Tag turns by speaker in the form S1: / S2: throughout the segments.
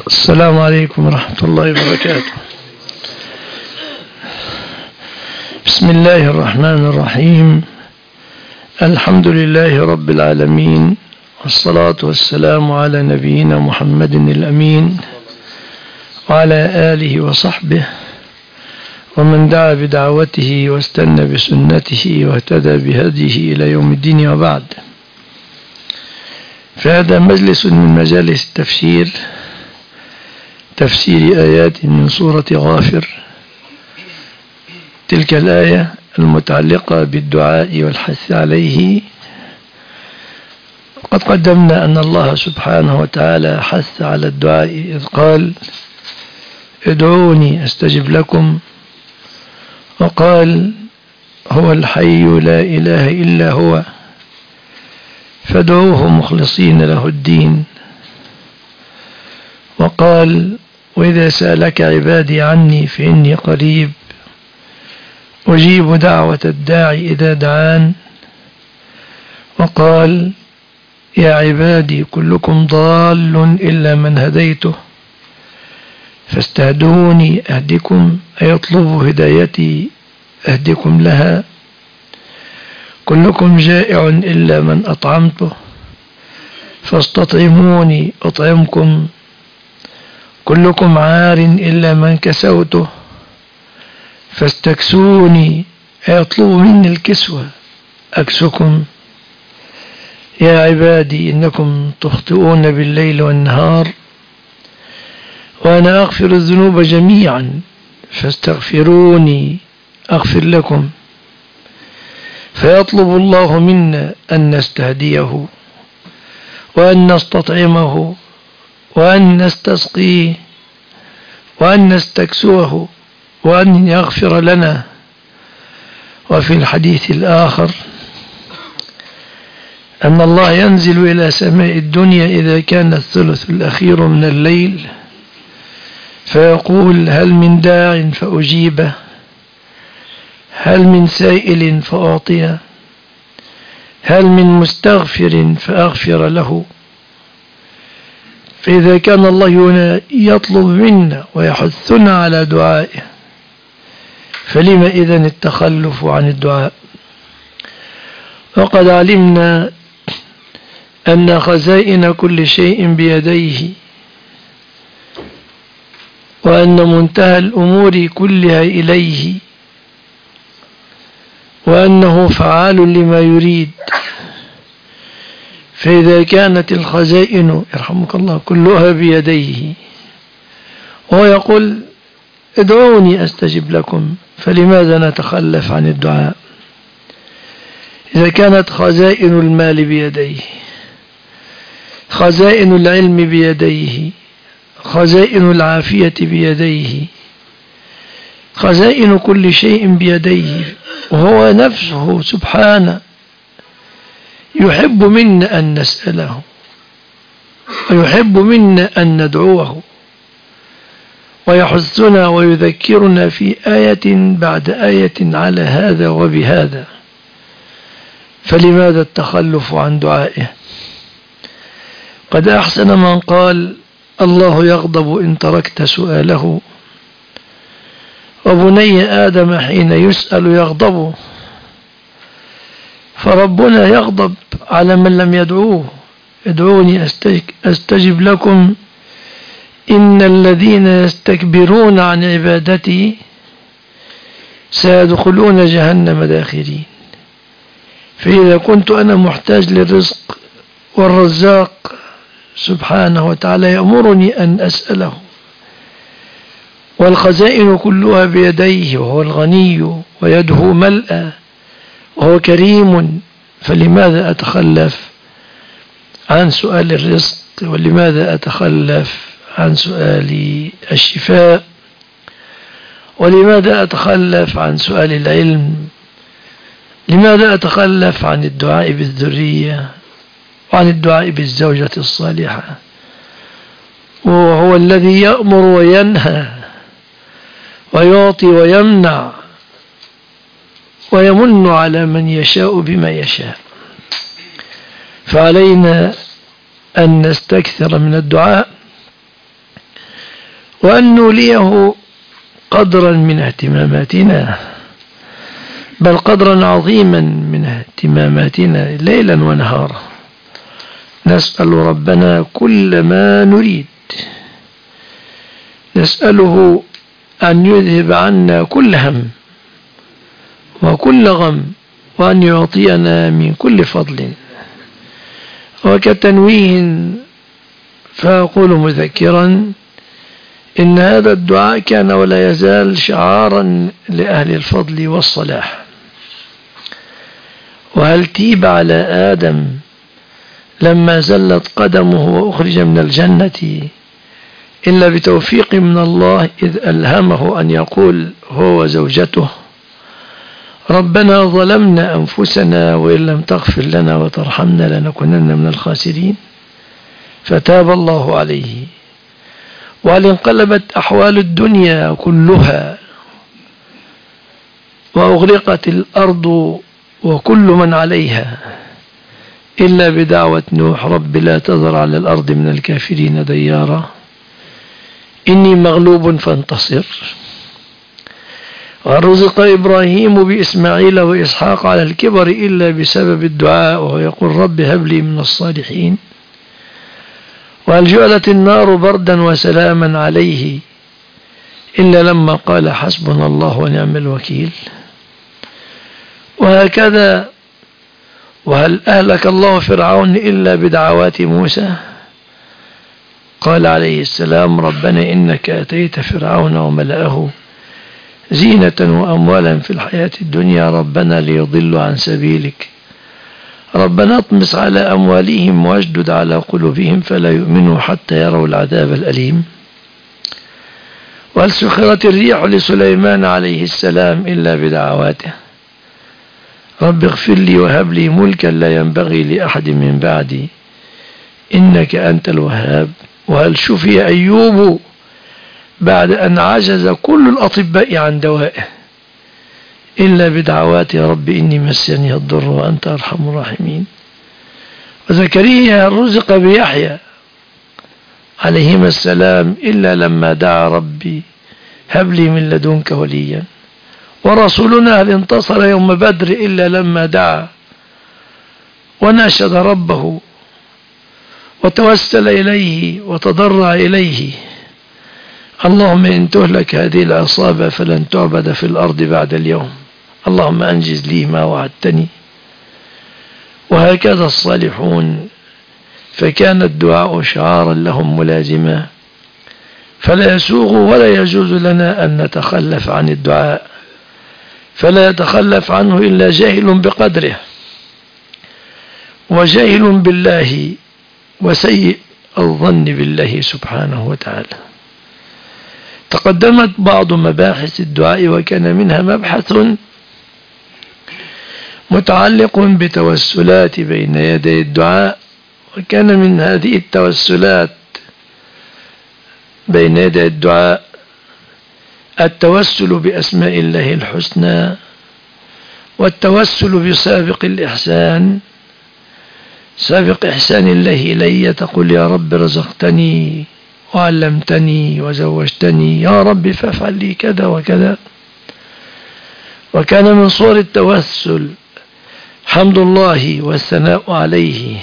S1: السلام عليكم ورحمة الله وبركاته. بسم الله الرحمن الرحيم. الحمد لله رب العالمين، والصلاة والسلام على نبينا محمد الأمين وعلى آله وصحبه ومن دعا بدعوته واستنى بسنته واهتدى بهديه إلى يوم الدين، وبعد. فهذا مجلس من مجالس تفسير آيات من سورة غافر. تلك الآية المتعلقة بالدعاء والحث عليه، قد قدمنا أن الله سبحانه وتعالى حث على الدعاء إذ قال: ادعوني أستجب لكم، وقال: هو الحي لا إله إلا هو فادعوه مخلصين له الدين، وقال: وإذا سألك عبادي عني فإني قريب أجيب دعوة الداعي إذا دعان، وقال: يا عبادي كلكم ضال إلا من هديته فاستهدوني أهدكم، أي اطلبوا هدايتي أهدكم لها. كلكم جائع إلا من أطعمته فاستطعموني أطعمكم. كلكم عار إلا من كسوته فاستكسوني، أي اطلبوا مني الكسوة أكسكم. يا عبادي إنكم تخطئون بالليل والنهار وأنا أغفر الذنوب جميعا فاستغفروني أغفر لكم. فيطلب الله منا أن نستهديه وأن نستطعمه وأن نستسقيه وأن نستكسوه وأن يغفر لنا. وفي الحديث الآخر أن الله ينزل إلى سماء الدنيا إذا كان الثلث الأخير من الليل فيقول: هل من داع فأجيبه، هل من سائل فأعطيه، هل من مستغفر فأغفر له. فإذا كان الله يطلب منا ويحثنا على دعائه، فلما إذن التخلف عن الدعاء؟ وقد علمنا أن خزائن كل شيء بيديه، وأن منتهى الأمور كلها إليه، وأنه فعال لما يريد. فإذا كانت الخزائن يرحمك الله كلها بيديه وهو يقول: ادعوني أستجب لكم، فلماذا نتخلف عن الدعاء؟ إذا كانت خزائن المال بيديه، خزائن العلم بيديه، خزائن العافية بيديه، خزائن كل شيء بيديه، وهو نفسه سبحانه يحب منا أن نسأله ويحب منا أن ندعوه، ويحثنا ويذكرنا في آية بعد آية على هذا وبهذا. فلماذا التخلف عن دعائه؟ قد أحسن من قال: الله يغضب إن تركت سؤاله، وبني آدم حين يسأل يغضب. فربنا يغضب على من لم يدعوه: ادعوني أستجب لكم إن الذين يستكبرون عن عبادتي سيدخلون جهنم داخرين. فإذا كنت أنا محتاج للرزق والرزاق سبحانه وتعالى يأمرني أن أسأله، والخزائن كلها بيديه وهو الغني ويده ملأى وهو كريم، فلماذا أتخلف عن سؤال الرزق؟ ولماذا أتخلف عن سؤال الشفاء؟ ولماذا أتخلف عن سؤال العلم؟ لماذا أتخلف عن الدعاء بالذرية وعن الدعاء بالزوجة الصالحة؟ وهو الذي يأمر وينهى ويعطي ويمنع ويمن على من يشاء بما يشاء. فعلينا أن نستكثر من الدعاء وأن نوليه قدرا من اهتماماتنا، بل قدرا عظيما من اهتماماتنا ليلا ونهارا. نسأل ربنا كل ما نريد، نسأله أن يذهب عنا كل هم وكل غم، وأن يعطينا من كل فضل. وكتنويه فأقول مذكرا إن هذا الدعاء كان ولا يزال شعارا لأهل الفضل والصلاح. وهل تيب على آدم لما زلت قدمه وأخرج من الجنة إلا بتوفيق من الله، إذ ألهمه أن يقول هو وزوجته ربنا ظلمنا أنفسنا وإن لم تغفر لنا وترحمنا لنكونن من الخاسرين، فتاب الله عليه. وهل انقلبت أحوال الدنيا كلها وأغرقت الأرض وكل من عليها إلا بدعوة نوح رب لا تذر على الأرض من الكافرين ديارا إني مغلوب فانتصر. ورزق إبراهيم بإسماعيل وإسحاق على الكبر إلا بسبب الدعاء، وهو يقول رب هب لي من الصالحين. وهل جعلت النار بردا وسلاما عليه إلا لما قال حسبنا الله ونعم الوكيل. وهكذا وهل أهلك الله فرعون إلا بدعوات موسى؟ قال عليه السلام ربنا إنك أتيت فرعون وملأه زينة وأموالا في الحياة الدنيا ربنا ليضلوا عن سبيلك ربنا اطمس على أموالهم واشدد على قلوبهم فلا يؤمنوا حتى يروا العذاب الأليم. وهل سخرت الريح لسليمان عليه السلام إلا بدعواته رب اغفر لي وهب لي ملكا لا ينبغي لأحد من بعدي إنك أنت الوهاب. وهل شفي أيوب بعد أن عجز كل الأطباء عن دوائه إلا بدعوات رب إني مسني الضر وأنت أرحم الراحمين. وزكريا رزق بيحيى عليهما السلام إلا لما دعا ربي هب لي من لدنك وليا. ورسولنا هل انتصر يوم بدر إلا لما دعا وناشد ربه وتوسل إليه وتضرع إليه اللهم إن تهلك هذه العصابة فلن تعبد في الأرض بعد اليوم اللهم أنجز لي ما وعدتني. وهكذا الصالحون، فكان الدعاء شعارا لهم ملازما، فلا يسوغ ولا يجوز لنا أن نتخلف عن الدعاء، فلا يتخلف عنه إلا جاهل بقدره وجاهل بالله وسيء الظن بالله سبحانه وتعالى. تقدمت بعض مباحث الدعاء وكان منها مبحث متعلق بتوسلات بين يدي الدعاء، وكان من هذه التوسلات بين يدي الدعاء التوسل بأسماء الله الحسنى والتوسل بسابق الإحسان، سابق إحسان الله إلي تقول يا رب رزقتني وعلمتني وزوجتني يا رب فافعل لي كذا وكذا. وكان من صور التوسل حمد الله والثناء عليه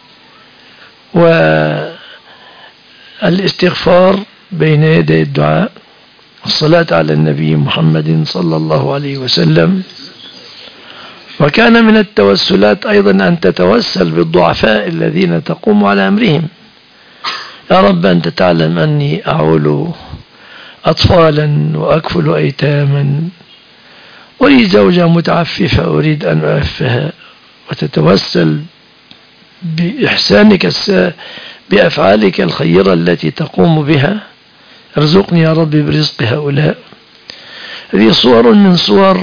S1: والاستغفار بين يدي الدعاء، الصلاة على النبي محمد صلى الله عليه وسلم. وكان من التوسلات أيضا أن تتوسل بالضعفاء الذين تقوم على أمرهم، يا رب أنت تعلم أني أعول أطفالا وأكفل أيتاما ولي زوجة متعففة أريد أن أعفها، وتتوسل بإحسانك بأفعالك الخيرة التي تقوم بها، ارزقني يا رب برزق هؤلاء. هذه صور من صور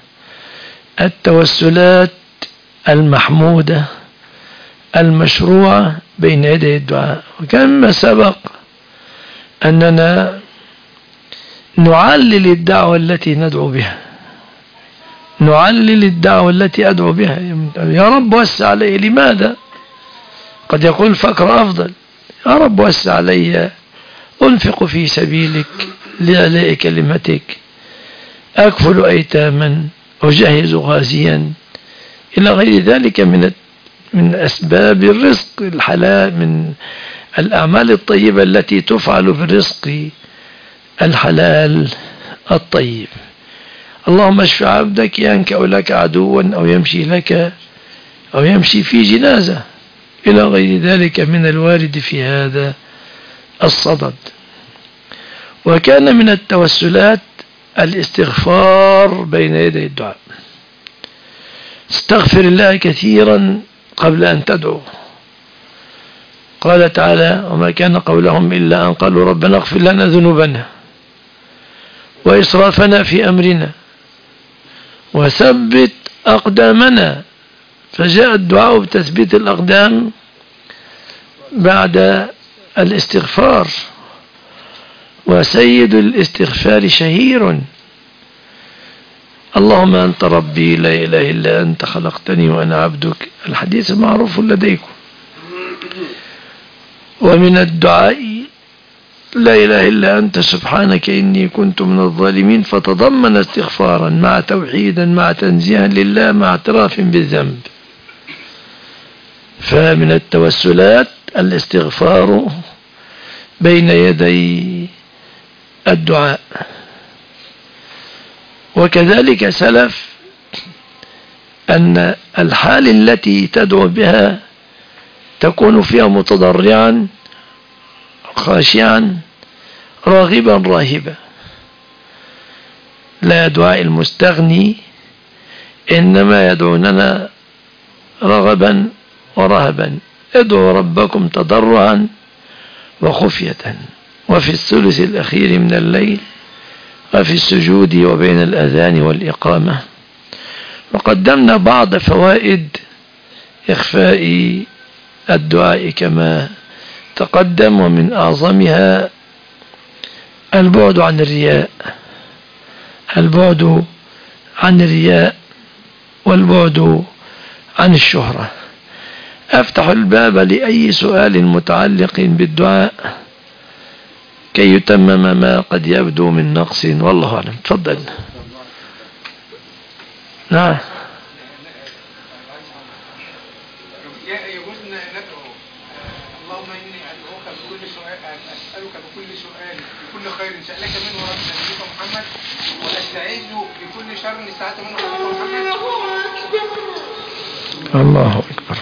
S1: التوسلات المحمودة المشروعة بين يدي الدعاء. وكما سبق أننا نعلل الدعوة التي ندعو بها، نعلل الدعوة التي أدعو بها، يا رب وسع علي. لماذا؟ قد يقول الفقر أفضل، يا رب وسع علي أنفق في سبيلك لإعلاء كلمتك، أكفل أيتاما، أجهز غازيا، إلى غير ذلك من أسباب الرزق الحلال، من الأعمال الطيبة التي تفعل بالرزق الحلال الطيب. اللهم اشف عبدك ينكأ لك عدوا أو يمشي في جنازة، إلى غير ذلك من الوارد في هذا الصدد. وكان من التوسلات الاستغفار بين يدي الدعاء. استغفر الله كثيرا قبل أن تدعو. قال تعالى: وما كان قولهم إلا أن قالوا ربنا اغفر لنا ذنوبنا وإسرافنا في أمرنا وثبت أقدامنا. فجاء الدعاء بتثبيت الأقدام بعد الاستغفار. وسيد الاستغفار شهير: اللهم أنت ربي لا إله إلا أنت خلقتني وأنا عبدك. الحديث معروف لديكم. ومن الدعاء لا إله إلا أنت سبحانك إني كنت من الظالمين، فتضمن استغفارا مع توحيدا مع تنزيها لله مع اعتراف بالذنب. فمن التوسلات الاستغفار بين يدي الدعاء. وكذلك سلف أن الحال التي تدعو بها تكون فيها متضرعا خاشعا راغبا راهبا. لا دعاء المستغني، إنما يدعوننا رغبا ورهبا. ادعوا ربكم تضرعا وخفية وفي الثلث الأخير من الليل وفي السجود وبين الأذان والإقامة. وقدمنا بعض فوائد إخفاء الدعاء كما تقدم، ومن أعظمها البعد عن الرياء، البعد عن الرياء والبعد عن الشهرة. أفتح الباب لأي سؤال متعلق بالدعاء كي يتمم ما قد يبدو من نقص، والله أعلم. تفضل. نعم.
S2: يجوز ندعو اللهم إني أدعوك بكل سؤال، أسألك بكل سؤال بكل خير سألك منه رب نبيك محمد، وأستعيذ بكل شر استعاذ منه نبيك محمد.
S1: الله أكبر.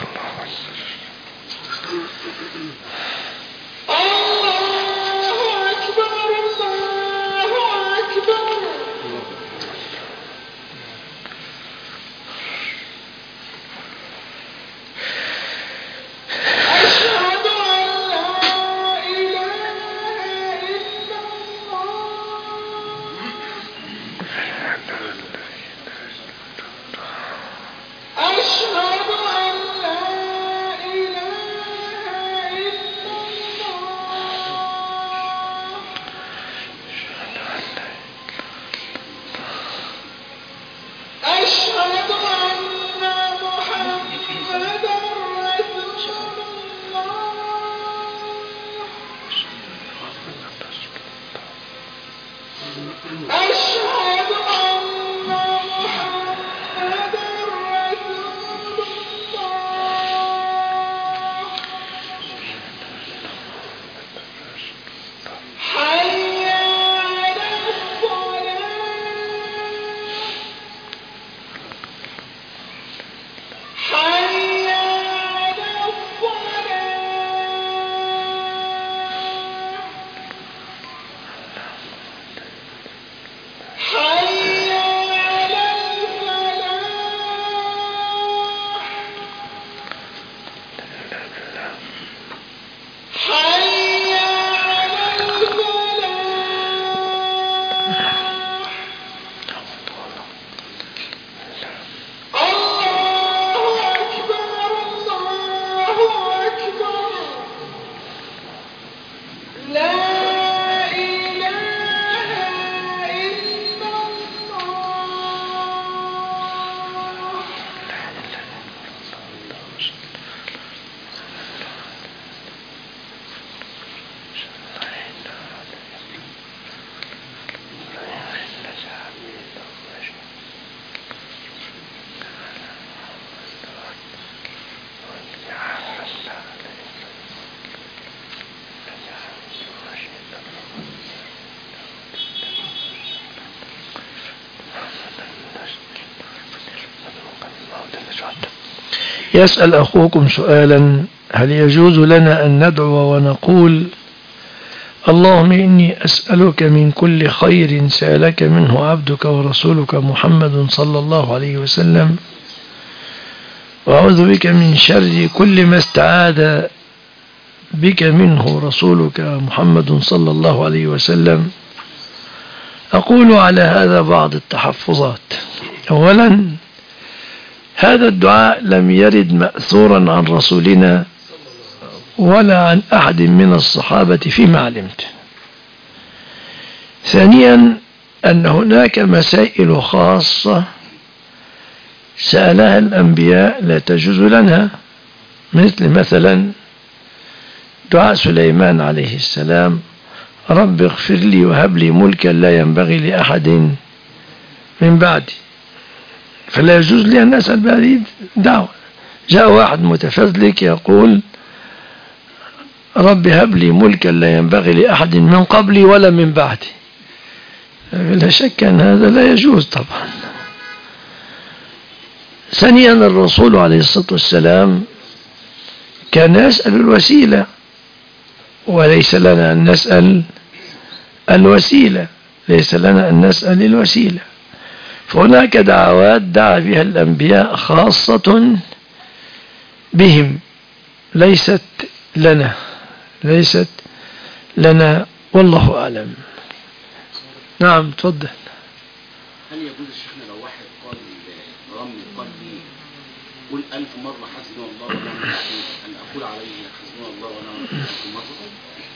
S1: يسأل أخوكم سؤالا: هل يجوز لنا أن ندعو ونقول: اللهم إني أسألك من كل خير سألك منه عبدك ورسولك محمد صلى الله عليه وسلم، وأعوذ بك من شر كل ما استعاذ بك منه رسولك محمد صلى الله عليه وسلم؟ أقول على هذا بعض التحفظات. أولا، هذا الدعاء لم يرد مأثورا عن رسولنا ولا عن أحد من الصحابة فيما علمت. ثانيا، أن هناك مسائل خاصة سألها الأنبياء لا تجوز لنا، مثلا دعاء سليمان عليه السلام: رب اغفر لي وهب لي ملكا لا ينبغي لأحد من بعدي. فلا يجوز لي أن أسأل بهذه الدعوة. جاء واحد متفزلك يقول: رب هب لي ملكا لا ينبغي لأحد من قبلي ولا من بعدي. لا شك أن هذا لا يجوز طبعا. ثانيا، الرسول عليه الصلاة والسلام كان يسأل الوسيلة، وليس لنا أن نسأل الوسيلة، ليس لنا أن نسأل الوسيلة. فهناك دعوات دعا بها الأنبياء خاصة بهم، ليست لنا والله أعلم. نعم، تفضل.
S3: هل يجوز الشيخنا لو واحد قال قلبي قل 1000 مرة حسبنا الله ونعم الوكيل، أن أقول عليه حسبنا الله ونعم الوكيل 1000 مرة؟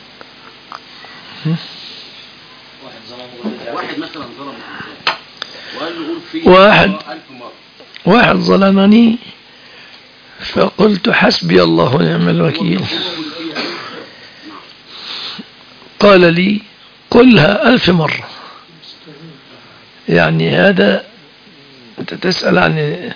S3: واحد مثلا ظلم الإنسان وقال له قول فيه 1000 مرة.
S1: واحد ظلمني فقلت حسبي الله ونعم الوكيل، قال لي قلها 1000 مرة. يعني هذا أنت تسأل عن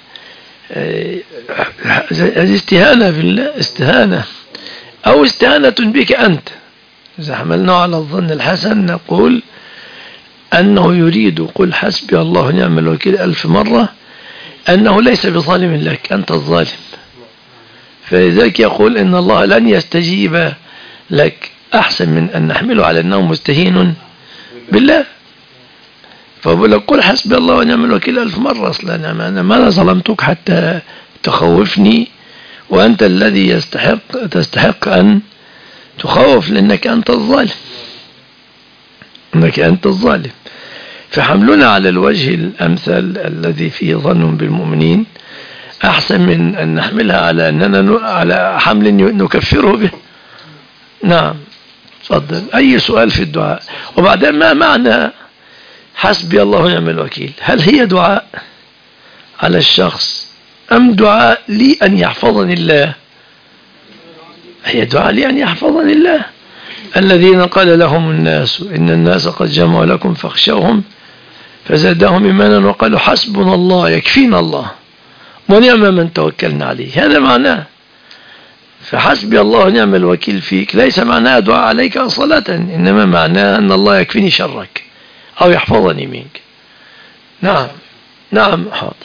S1: هذه استهانة بالله، استهانة أو استهانة بك أنت. إذا حملناه على الظن الحسن نقول أنه يريد قل حسبي الله ونعم الوكيل 1000 مرة، أنه ليس بظالم لك، أنت الظالم. فلذلك يقول إن الله لن يستجيب لك، أحسن من أن نحمله على أنه مستهين بالله. فأقول لك قل حسبي الله ونعم الوكيل 1000 مرة. أصلا أنا ما ظلمتك حتى تخوفني، وأنت الذي تستحق أن تخوف، لأنك أنت الظالم، أنك أنت الظالم. فحملنا على الوجه الأمثل الذي فيه ظن بالمؤمنين أحسن من أن نحملها على أننا على حمل نكفره به. نعم، تفضل. أي سؤال في الدعاء؟ وبعدين ما معنى حسبي الله ونعم الوكيل؟ هل هي دعاء على الشخص أم دعاء لي أن يحفظني الله؟ هي دعاء لي أن يحفظني الله. الذين قال لهم الناس إن الناس قد جمعوا لكم فاخشوهم فزادهم إيمانا وقالوا حسبنا الله يكفينا الله ونعم من توكلنا عليه. هذا معناه. فحسبي الله ونعم الوكيل فيك ليس معناه دعاء عليك صلاة، إنما معناه أن الله يكفيني شرك أو يحفظني منك. نعم، نعم، حاضر.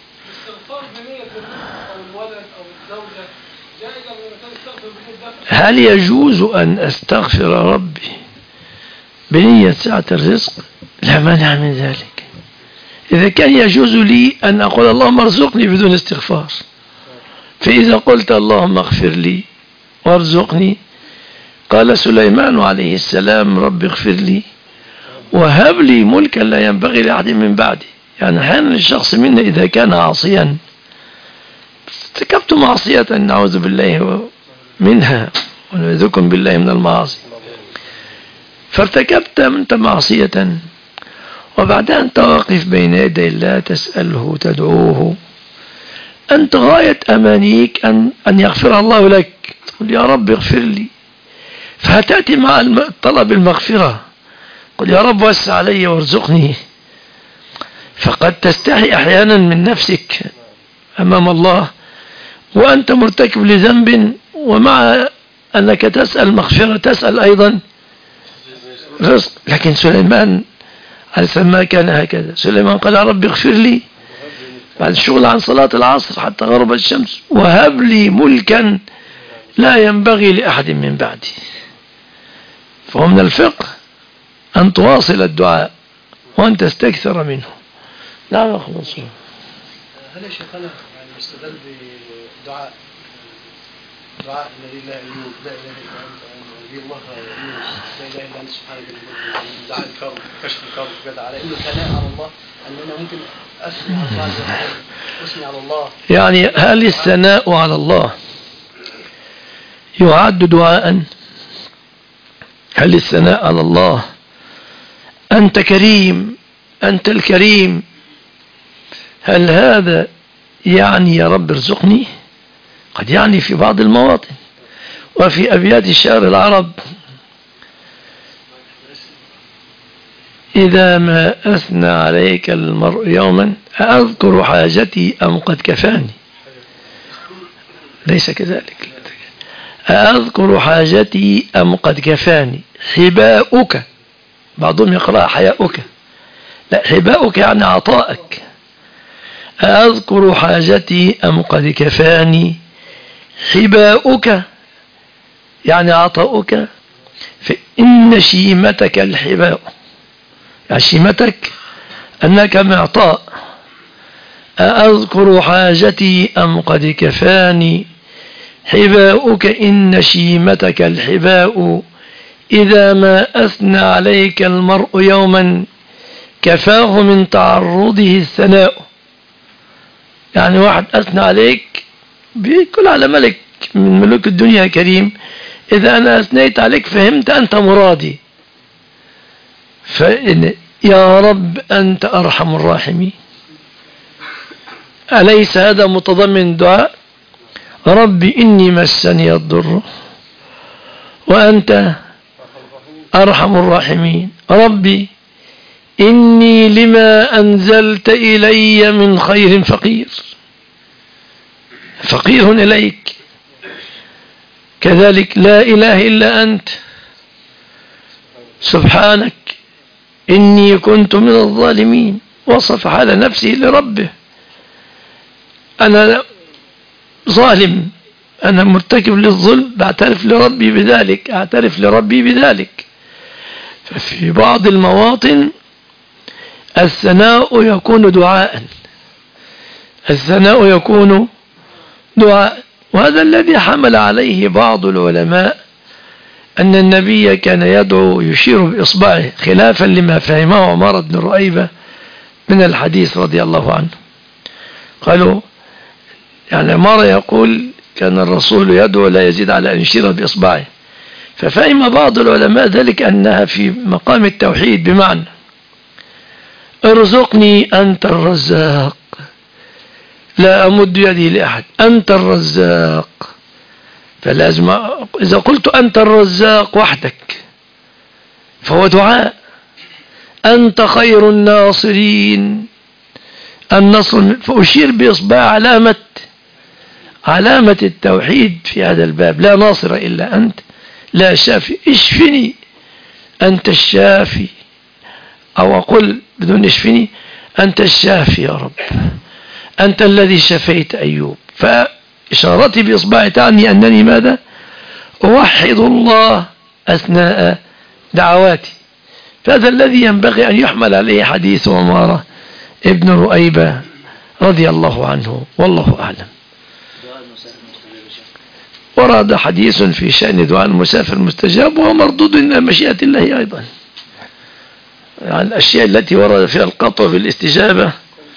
S1: هل يجوز أن أستغفر ربي بنية سعة الرزق؟ لا مانع من ذلك. إذا كان يجوز لي أن أقول اللهم ارزقني بدون استغفار، فإذا قلت اللهم اغفر لي وارزقني، قال سليمان عليه السلام رب اغفر لي وهب لي ملكا لا ينبغي لأحد من بعدي. يعني أحيانا الشخص منا إذا كان عاصيا، ارتكبت معصية نعوذ بالله منها ونعوذكم بالله من المعاصي، فارتكبت أنت معصية وبعدها أنت واقف بين يدي الله تسأله تدعوه، أنت غاية أمانيك أن يغفر الله لك، تقول يا رب اغفر لي، فهتأتي مع طلب المغفرة قل يا رب وسع علي وارزقني. فقد تستحي أحيانا من نفسك أمام الله وأنت مرتكب لذنب، ومع أنك تسأل مغفرة تسأل أيضا رزق. لكن سليمان عليه السلام ما كان هكذا. سليمان قال يا رب اغفر لي بعد الشغل عن صلاة العصر حتى غرب الشمس، وهب لي ملكا لا ينبغي لأحد من بعدي. فهو من الفقه أن تواصل الدعاء وأن تستكثر منه. نعم أخلص.
S4: هل يا شيخنا يعني يستدل بدعاء الذي لا أيوب لا إله إلا أنت نبي الله يونس لا إله إلا أنت سبحانك دعاء الكرب كشف الكرب كذا على إنه ثناء على الله أن أنا ممكن أثني على الله عز وجل أثني على الله.
S1: يعني هل الثناء على الله يعد دعاء؟ هل الثناء على الله أنت كريم أنت الكريم، هل هذا يعني يا رب ارزقني؟ قد يعني في بعض المواطن. وفي أبيات الشعر العرب: إذا ما أثنى عليك المرء يوما أذكر حاجتي أم قد كفاني. ليس كذلك، أذكر حاجتي أم قد كفاني. حباؤك، بعضهم يقرأ حياؤك، لا، حباؤك يعني عطائك. أذكر حاجتي أم قد كفاني. حباؤك يعني عطاؤك، فإن شيمتك الحباء، يعني شيمتك أنك معطاء. أذكر حاجتي أم قد كفاني. حباؤك إن شيمتك الحباء، إذا ما أثنى عليك المرء يوما كفاه من تعرضه الثناء. يعني واحد أثنى عليك بيقول على ملك من ملوك الدنيا كريم، إذا أنا أثنيت عليك فهمت أنت مرادي. فإن يا رب أنت أرحم الراحمين. أليس هذا متضمن دعاء؟ ربي إني مسني الضر وأنت أرحم الراحمين. ربي إني لما أنزلت إلي من خير فقير، فقير إليك. كذلك لا إله إلا أنت سبحانك إني كنت من الظالمين. وصف حال نفسه لربه: أنا ظالم، أنا مرتكب للظلم، بعترف لربي بذلك، أعترف لربي بذلك. ففي بعض المواطن الثناء يكون دعاء، الثناء يكون دعاء. وهذا الذي حمل عليه بعض العلماء أن النبي كان يدعو يشير بإصبعه، خلافا لما فهمه عمر بن رؤيبة من الحديث رضي الله عنه. قالوا يعني عمر يقول كان الرسول يدعو لا يزيد على أن يشير بإصبعه، ففهم بعض العلماء ذلك أنها في مقام التوحيد، بمعنى ارزقني أنت الرزاق لا أمد يدي لأحد، أنت الرزاق. فلازم إذا قلت أنت الرزاق وحدك فهو دعاء. أنت خير الناصرين، النصر. فأشير بإصبع علامة التوحيد في هذا الباب. لا ناصر إلا أنت، لا شافي، اشفني أنت الشافي، أو أقول بدون اشفني أنت الشافي يا رب، أنت الذي شفيت أيوب. فإشارتي بإصبعي تعني أنني ماذا؟ أوحد الله أثناء دعواتي. فهذا الذي ينبغي أن يحمل عليه حديث عمارة ابن رؤيبة رضي الله عنه، والله أعلم. ورد حديث في شأن دعاء المسافر مستجاب، وهو مردود إلى مشيئة الله أيضا. يعني الأشياء التي ورد فيها القطع بالاستجابة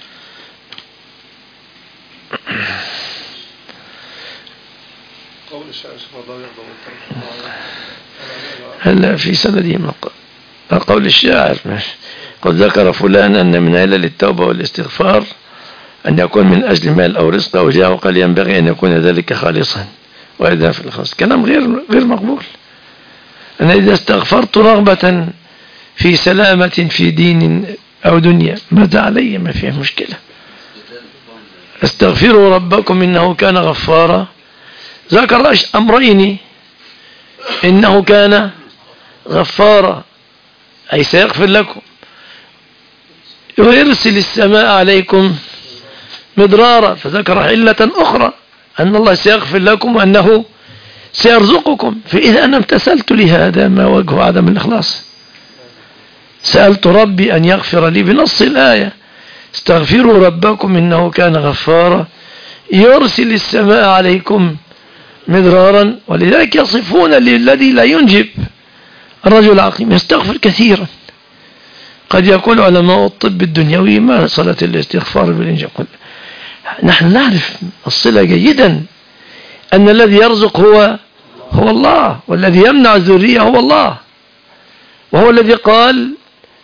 S1: هل في سندهم قول الشاعر قد ذكر فلان أن من علل التوبة والاستغفار أن يكون من أجل مال أو رزق أو جاه، وقال ينبغي أن يكون ذلك خالصا، وإذا في الخاص كلام غير مقبول. أنا إذا استغفرت رغبة في سلامة في دين أو دنيا ماذا علي؟ ما فيه مشكلة. استغفروا ربكم إنه كان غفارا. ذكر أمرين: إنه كان غفارا أي سيغفر لكم، ويرسل السماء عليكم مضرارا، فذكر علة أخرى أن الله سيغفر لكم وأنه سيرزقكم. فإذا أنا امتثلت لهذا ما وجه عدم الإخلاص؟ سألت ربي أن يغفر لي بنص الآية: استغفروا ربكم إنه كان غفارا يرسل السماء عليكم مدرارا. ولذلك يصفون للذي لا ينجب الرجل العقيم يستغفر كثيرا. قد يقول علماء الطب الدنيوي: ما صلة الاستغفار بالإنجاب؟ نحن نعرف الصلة جيدا، أن الذي يرزق هو الله، والذي يمنع الذرية هو الله، وهو الذي قال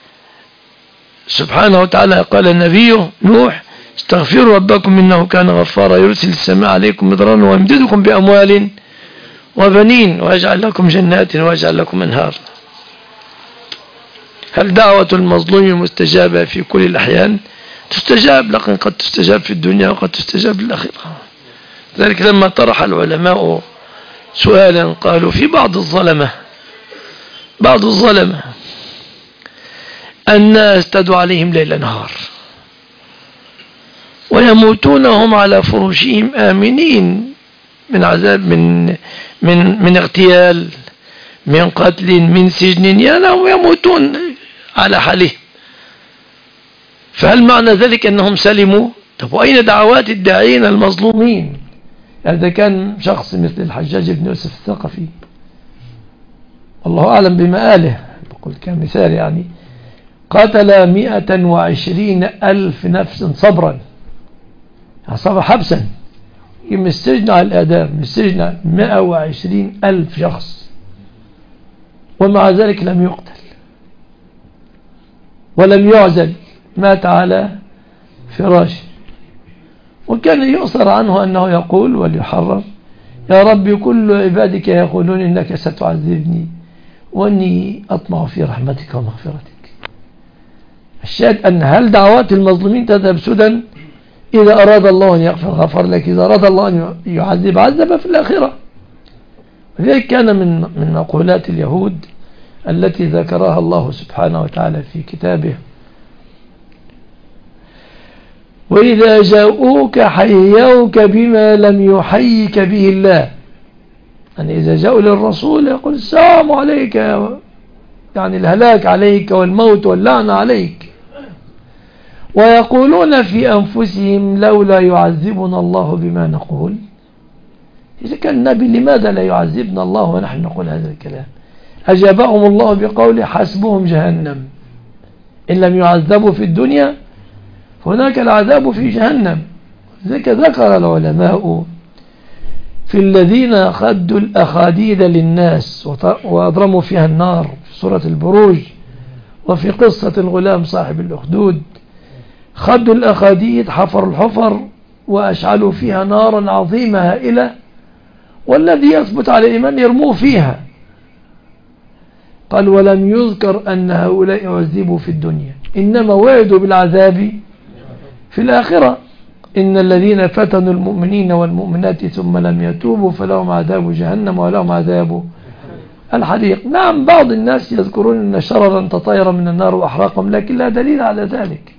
S1: سبحانه وتعالى، قال النبي نوح: استغفروا ربكم إنه كان غفارا يرسل السماء عليكم مدرارا ويمددكم بأموال وبنين ويجعل لكم جنات ويجعل لكم أنهار. هل دعوة المظلوم مستجابة في كل الأحيان؟ تستجاب، لكن قد تستجاب في الدنيا وقد تستجاب في الآخرة. ذلك لما طرح العلماء سؤالا قالوا: في بعض الظلمة الناس تدعو عليهم ليل نهار ويموتون هم على فراشهم آمنين من عذاب، من اغتيال، من قتل، من سجن، يموتون على حالهم. فهل معنى ذلك أنهم سلموا؟ طب وأين دعوات الداعين المظلومين؟ هذا كان شخص مثل الحجاج بن يوسف الثقفي، الله أعلم بمآله، بقول كمثال يعني، قتل 120,000 نفس صبرا، صبر حبسا، من السجن على الآداب، من السجن 120,000 شخص، ومع ذلك لم يقتل ولم يعزل، مات على فراشه. وكان يؤثر عنه أنه يقول وليحرر: يا رب كل عبادك يقولون إنك ستعذبني وأني أطمع في رحمتك ومغفرتك. الشاهد أن هل دعوات المظلومين تذهب سدى؟ إذا أراد الله أن يغفر غفر لك، إذا أراد الله أن يعذب عذب في الآخرة. وذلك كان من مقولات اليهود التي ذكرها الله سبحانه وتعالى في كتابه: وإذا جاءوك حيوك بما لم يحيك به الله. يعني إذا جاءوا للرسول يقول: السلام عليك، يعني الهلاك عليك والموت واللعنة عليك. ويقولون في أنفسهم: لولا يعذبنا الله بما نقول. إذا كان النبي لماذا لا يعذبنا الله ونحن نقول هذا الكلام؟ أجابهم الله بقول: حسبهم جهنم، إن لم يعذبوا في الدنيا هناك العذاب في جهنم. ذكر العلماء في الذين خدوا الأخاديد للناس وأضرموا فيها النار في سورة البروج، وفي قصة الغلام صاحب الأخدود، خدوا الأخاديد، حفروا الحفر وأشعلوا فيها نارا عظيمة هائلة، والذي يثبت على الإيمان يرموه فيها. قال: ولم يذكر أن هؤلاء عذبوا في الدنيا، إنما وعدوا بالعذاب في الآخرة. إن الذين فتنوا المؤمنين والمؤمنات ثم لم يتوبوا فلهم عذاب جهنم ولهم عذاب الحريق. نعم، بعض الناس يذكرون أن شررا تطير من النار وأحرقهم، لكن لا دليل على ذلك.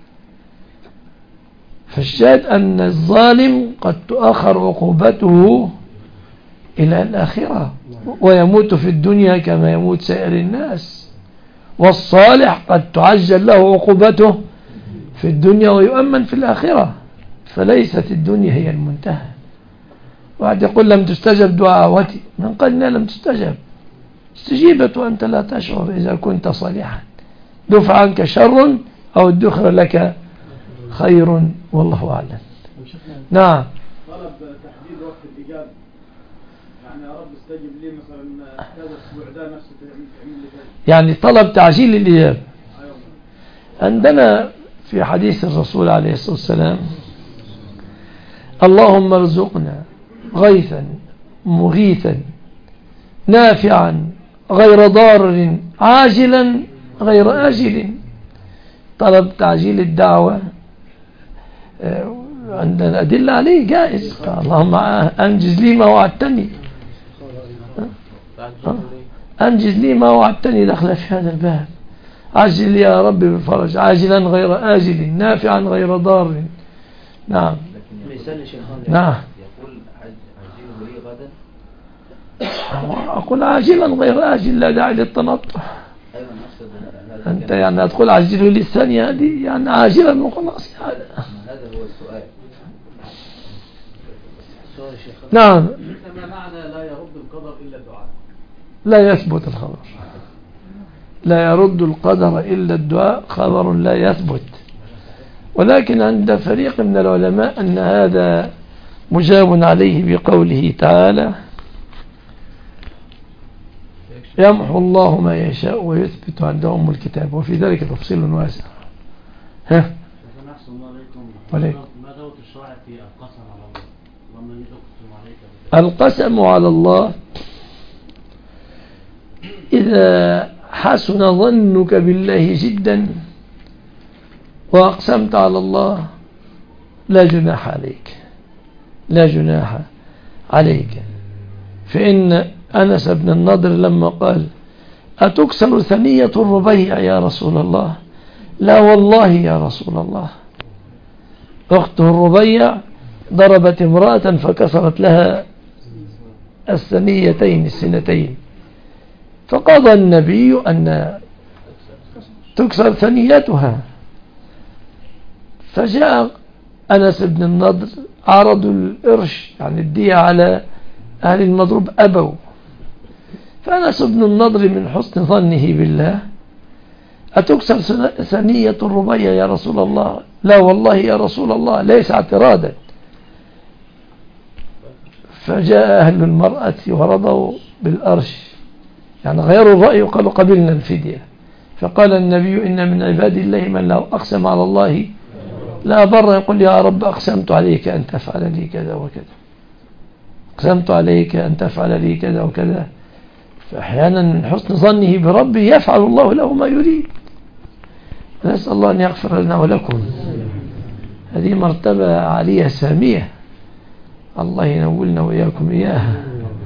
S1: فالشاهد أن الظالم قد تؤخر عقوبته إلى الآخرة ويموت في الدنيا كما يموت سائر الناس، والصالح قد تعجل له عقوبته في الدنيا ويؤمن في الآخرة. فليست الدنيا هي المنتهى. واحد يقول: لم تستجب دعوتي، من قلنا لم تستجب، استجيبت وأنت لا تشعر إذا كنت صالحا، دفع عنك شر أو ادخر لك خير، والله أعلم. نعم.
S5: طلب تحديد وقت الإجابة، يعني يا رب استجب لي مثلا هذا الأسبوع ده نفسه تعمل لي كذا، يعني
S1: طلب تعجيل الإجابة. عندنا في حديث الرسول عليه الصلاة والسلام: اللهم ارزقنا غيثا مغيثا نافعا غير ضار عاجلا غير آجل. طلب تعجيل الدعوة عندنا أدلة عليه جائز. اللهم أنجز لي ما وعدتني، أنجز لي ما وعدتني، دخل في هذا الباب. عجل يا رب بالفرج، عاجلا غير آجل، نافعا غير ضار. نعم.
S6: لسان شيخان
S1: نعم.
S6: يقول عجله لي غدا.
S1: أقول عاجلا غير آجل، لا داعي للتنطع.
S6: أيضا نقصد
S1: أنت يعني أدخل عجله للثانية هذه يعني عاجلا وخلاص يعني.
S6: هذا هو السؤال.
S1: نعم.
S5: ما معنى لا يرد القدر إلا الدعاء؟
S1: لا يثبت الخبر، لا يرد القدر إلا الدعاء، خبر لا يثبت. ولكن عند فريق من العلماء أن هذا مجاب عليه بقوله تعالى يمحو الله ما يشاء ويثبت عنده أم الكتاب، وفي ذلك تفصيل واسع. ها؟
S5: عليكم. ما دعوة الشرع في القسم على الله؟ اللهم إني أقسم عليك.
S1: القسم على الله إذا حسن ظنك بالله جدا وأقسمت على الله لا جناح عليك، لا جناح عليك. فإن أنس بن النضر لما قال أتكسر ثنية الربيع يا رسول الله؟ لا والله يا رسول الله. أخته الربيع ضربت امرأة فكسرت لها الثنيتين السنتين، فقضى النبي أن تكسر ثنيتها. فجاء أنس بن النضر عرضوا الإرش يعني الدية على أهل المضروب أبوا. فأنس بن النضر من حسن ظنه بالله أتكسر ثنية الربيع يا رسول الله؟ لا والله يا رسول الله، ليس اعتراضا. فجاء أهل المرأة ورضوا بالأرش يعني غيروا الرأي وقالوا قبلنا الفدية. فقال النبي إن من عباد الله من لو أقسم على الله لا بر يقول يا رب أقسمت عليك أن تفعل لي كذا وكذا، أقسمت عليك أن تفعل لي كذا وكذا. فأحيانا من حسن ظنه بربه يفعل الله له ما يريد. نسأل الله أن يغفر لنا ولكم. هذه مرتبة عالية سامية، الله ينولنا وإياكم إياها.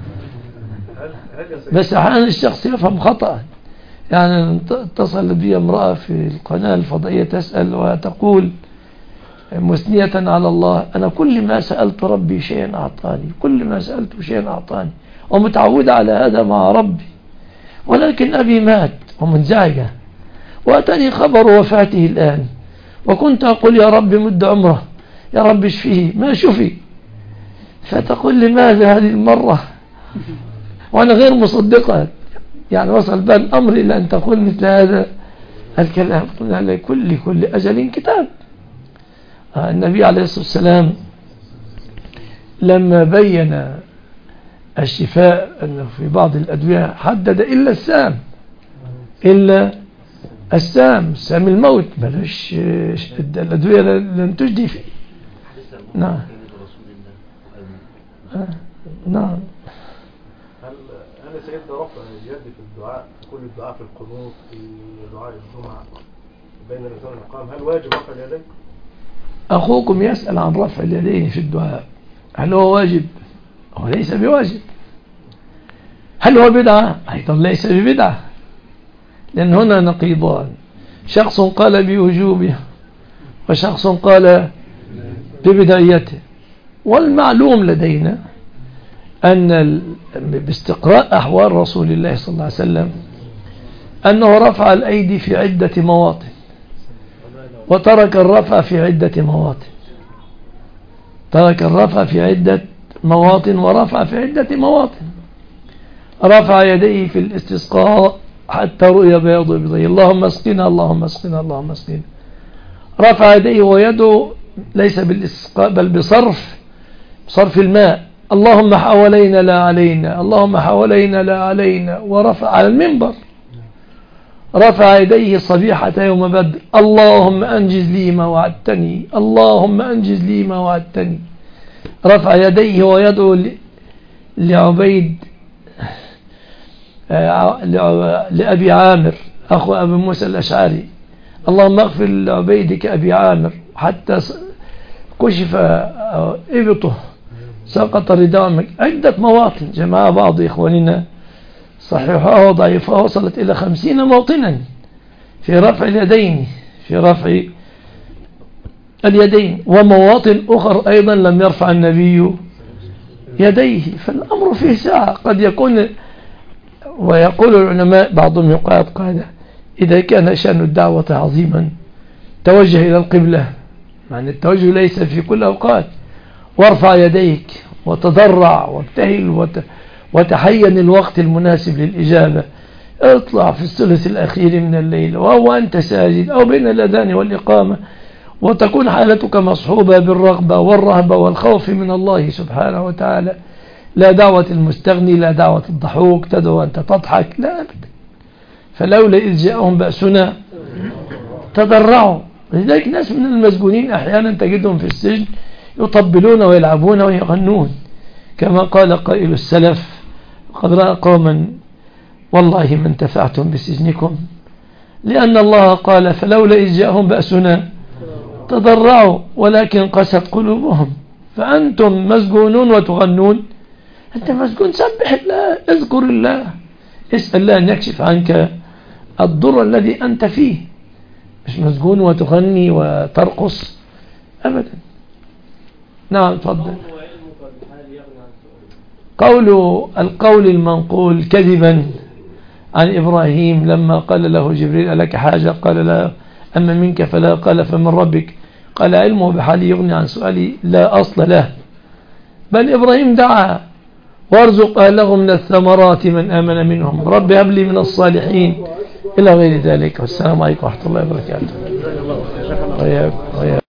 S1: بس أحيانا الشخص يفهم خطأ. يعني اتصل بي امرأة في القناة الفضائية تسأل وتقول مثنية على الله أنا كل ما سألت ربي شيئا أعطاني، كل ما سألت شيئا أعطاني، ومتعودة على هذا مع ربي، ولكن أبي مات ومنزعجة وأتاني خبر وفاته الآن، وكنت أقول يا رب مد عمره، يا رب اشفيه، ما شفي. فتقول لماذا هذه المرة وأنا غير مصدقة؟ يعني وصل بال الأمر إلى أن تقول مثل هذا الكلام. قلنا لكل أجل كتاب. النبي عليه الصلاة والسلام لما بين الشفاء أنه في بعض الأدوية حدد إلا السام، إلا السام الموت، بلاش الأدوية لن تجدي فيه. نعم نعم.
S7: هل سيدنا رفع اليد في الدعاء، في كل الدعاء، في القنوت، في دعاء الجمعة بين الأذان والإقامة، هل واجب رفع اليدين؟
S1: أخوكم يسأل عن رفع اليدين في الدعاء، هل هو واجب؟ هو ليس بواجب. هل هو بدعة؟ أيضا ليس ببدعة، لأن هنا نقيضان، شخص قال بوجوبه وشخص قال ببدعيته. والمعلوم لدينا أن باستقراء أحوال رسول الله صلى الله عليه وسلم أنه رفع الأيدي في عدة مواطن وترك الرفع في عدة مواطن، ترك الرفع في عدة مواطن ورفع في عدة مواطن. رفع يديه في الاستسقاء حتى رؤي بياض بيضيه، اللهم اسقنا اللهم اسقنا اللهم اسقنا. رفع يديه ويده ليس بالاستسقاء بل بصرف الماء، اللهم حوالينا لا علينا، اللهم حوالينا لا علينا. ورفع على المنبر، رفع يديه صبيحة يوم بدر، اللهم أنجز لي ما وعدتني، اللهم أنجز لي ما وعدتني. رفع يديه ويدعو لعبيد لأبي عامر أخو أبي موسى الأشعري، اللهم اغفر لعبيدك أبي عامر، حتى كشف إبطه سقط رداء. عدة مواطن جماعة بعض إخواننا صحيحها وضعيفها وصلت إلى 50 موطنا في رفع اليدين، في رفع اليدين، ومواطن أخر أيضا لم يرفع النبي يديه. فالأمر فيه ساعة قد يكون. ويقول العلماء بعضهم يقال قاعدة: إذا كان شأن الدعوة عظيما توجه إلى القبلة، يعني التوجه ليس في كل أوقات، وارفع يديك وتضرع وابتهل وتحين الوقت المناسب للإجابة. اطلع في الثلث الأخير من الليل وهو أنت ساجد أو بين الأذان والإقامة، وتكون حالتك مصحوبة بالرغبة والرهبة والخوف من الله سبحانه وتعالى. لا دعوة المستغني، لا دعوة الضحوك تدعو أنت تضحك، لا أبدا. فلولا إذ جاءهم بأسنا تضرعوا. لذلك ناس من المسجونين أحيانا تجدهم في السجن يطبلون ويلعبون ويغنون، كما قال قائل السلف: قد رأى قوما والله ما انتفعتم بسجنكم، لأن الله قال: فلولا إذ جاءهم بأسنا تضرعوا ولكن قست قلوبهم. فأنتم مسجونون وتغنون، أنت مسجون، سبح الله، اذكر الله، اسأل الله أن يكشف عنك الضر الذي أنت فيه، مش مسجون وتغني وترقص أبدا. نعم تفضل. القول المنقول كذبا عن إبراهيم لما قال له جبريل: ألك حاجة؟ قال: لا. أما منك فلا. قال: فمن ربك؟ قال: علمه بحالي يغني عن سؤالي لا أصل له. بل إبراهيم دعا: وارزق أهله من الثمرات من آمن منهم، رب هب لي من الصالحين، إلى غير ذلك. والسلام عليكم ورحمة الله وبركاته.